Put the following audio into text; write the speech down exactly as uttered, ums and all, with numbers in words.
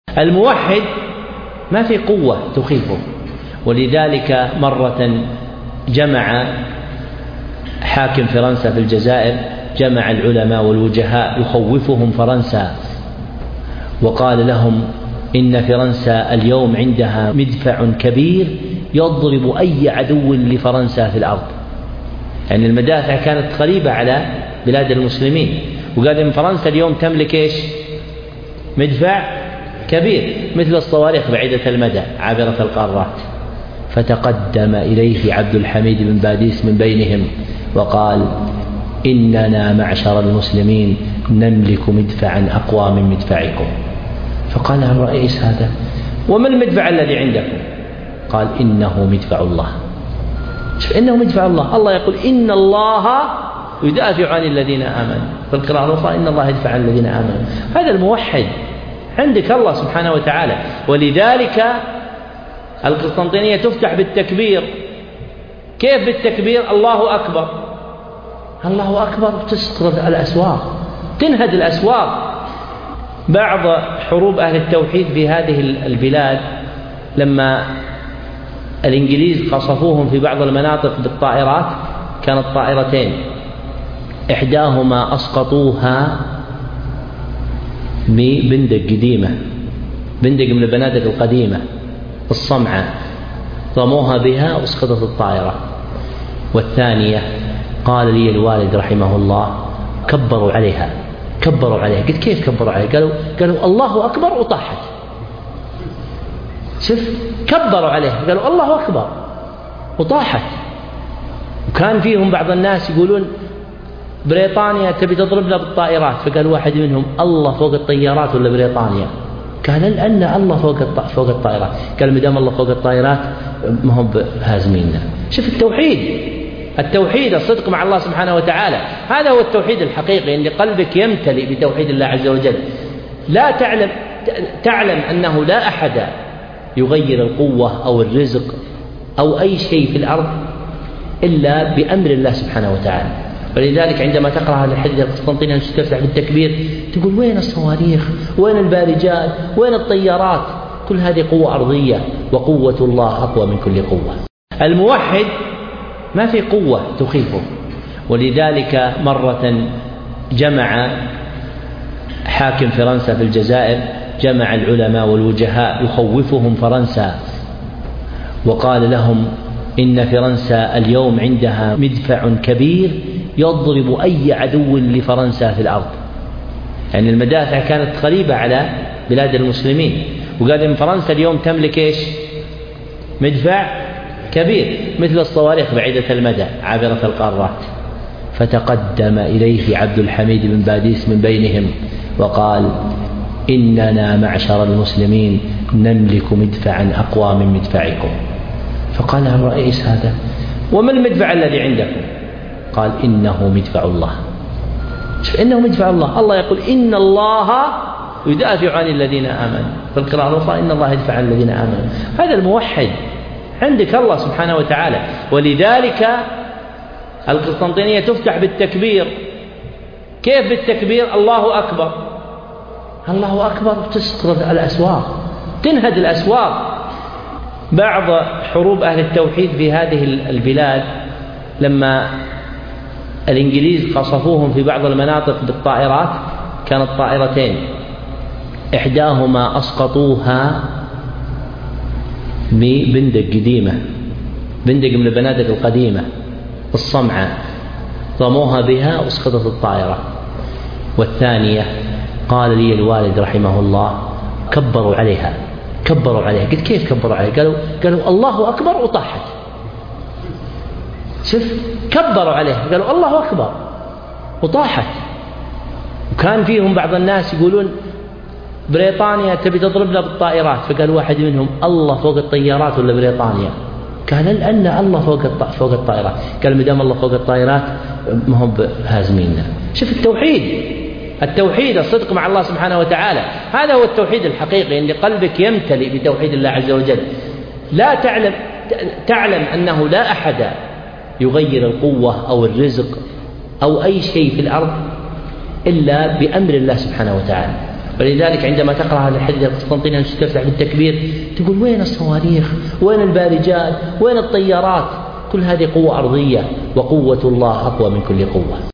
الموحد ما في قوة تخيفه، ولذلك مرة جمع حاكم فرنسا في الجزائر جمع العلماء والوجهاء يخوفهم فرنسا، وقال لهم إن فرنسا اليوم عندها مدفع كبير يضرب أي عدو لفرنسا في الأرض. يعني المدافع كانت قريبة على بلاد المسلمين، وقال إن فرنسا اليوم تملك إيش؟ مدفع كبير مثل الصواريخ بعيدة المدى عابرة القارات. فتقدم إليه عبد الحميد بن باديس من بينهم وقال: إننا معشر المسلمين نملك مدفعا أقوى من مدفعكم. فقال الرئيس: هذا وما المدفع الذي عندكم؟ قال: إنه مدفع الله. شوف، إنه مدفع الله. الله يقول: إن الله يدافع عن الذين آمنوا، في القراءة الأخرى: إن الله يدفع عن الذين آمنوا. هذا الموحد عندك الله سبحانه وتعالى. ولذلك القسطنطينية تفتح بالتكبير. كيف بالتكبير؟ الله أكبر، الله أكبر، تسقط الأسواق، تنهد الأسواق. بعض حروب أهل التوحيد في هذه البلاد لما الإنجليز قصفوهم في بعض المناطق بالطائرات، كانت طائرتين، إحداهما أسقطوها ببندق قديمة، بندق من البنادق القديمة الصمعة، رموها بها واسقطت الطائرة. والثانية قال لي الوالد رحمه الله: كبروا عليها، كبروا عليها. قلت: كيف كبروا عليها؟ قالوا قالوا الله أكبر وطاحت. شوف، كبروا عليها، قالوا الله أكبر وطاحت. وكان فيهم بعض الناس يقولون بريطانيا تبي تضربنا بالطائرات، فقال واحد منهم: الله فوق الطيارات ولا بريطانيا؟ قال: لأن الله فوق فوق الطائرات. قال: مدام الله فوق الطائرات ما هم هازميننا. شوف التوحيد، التوحيد الصدق مع الله سبحانه وتعالى، هذا هو التوحيد الحقيقي، أن قلبك يمتلئ بتوحيد الله عز وجل. لا تعلم تعلم أنه لا أحد يغير القوة أو الرزق أو أي شيء في الأرض إلا بأمر الله سبحانه وتعالى. ولذلك عندما تقرأ هذا الحديث القسطنطيني تستفتح بالتكبير، تقول: وين الصواريخ؟ وين البارجات؟ وين الطيارات؟ كل هذه قوة أرضية، وقوة الله أقوى من كل قوة. الموحد ما في قوة تخيفه. ولذلك مرة جمع حاكم فرنسا في الجزائر جمع العلماء والوجهاء يخوفهم فرنسا، وقال لهم إن فرنسا اليوم عندها مدفع كبير يضرب أي عدو لفرنسا في الأرض. يعني المدافع كانت قريبة على بلاد المسلمين، وقال إن فرنسا اليوم تملك إيش؟ مدفع كبير مثل الصواريخ بعيدة المدى عابرة القارات. فتقدم إليه عبد الحميد بن باديس من بينهم وقال: إننا معشر المسلمين نملك مدفعا أقوى من مدفعكم. فقال الرئيس: هذا وما المدفع الذي عندكم؟ قال: إنه مدفع الله. شوف، إنه مدفع الله. الله يقول: إن الله يدافع عن الذين آمنوا، في القراءة الأخرى: إن الله يدفع عن الذين آمنوا. هذا الموحد عندك الله سبحانه وتعالى. ولذلك القسطنطينية تفتح بالتكبير. كيف بالتكبير؟ الله أكبر، الله أكبر، تسقط الأسواق، تنهد الأسواق. بعض حروب أهل التوحيد في هذه البلاد لما الإنجليز قصفوهم في بعض المناطق بالطائرات، كانت طائرتين، إحداهما أسقطوها ببندق قديمة، بندق من البنادق القديمة الصمعة، رموها بها واسقطت الطائرة. والثانية قال لي الوالد رحمه الله: كبروا عليها، كبروا عليها. قلت: كيف كبروا عليها؟ قالوا قالوا الله أكبر وطاحت. شوف، كبروا عليها، قالوا الله أكبر وطاحت. وكان فيهم بعض الناس يقولون بريطانيا تبي تضربنا بالطائرات، فقال واحد منهم: الله فوق الطيارات ولا بريطانيا؟ قال: لأن الله فوق فوق الطائرات. قال: مدام الله فوق الطائرات ما هم هازميننا. شوف التوحيد، التوحيد الصدق مع الله سبحانه وتعالى، هذا هو التوحيد الحقيقي، أن قلبك يمتلئ بتوحيد الله عز وجل. لا تعلم تعلم أنه لا أحد يغير القوة أو الرزق أو أي شيء في الأرض إلا بأمر الله سبحانه وتعالى. ولذلك عندما تقرأ هذا الحديث القسطنطينية تفتح بالتكبير تقول وين الصواريخ، وين البارجات، وين الطيارات؟ كل هذه قوة أرضية، وقوة الله أقوى من كل قوة.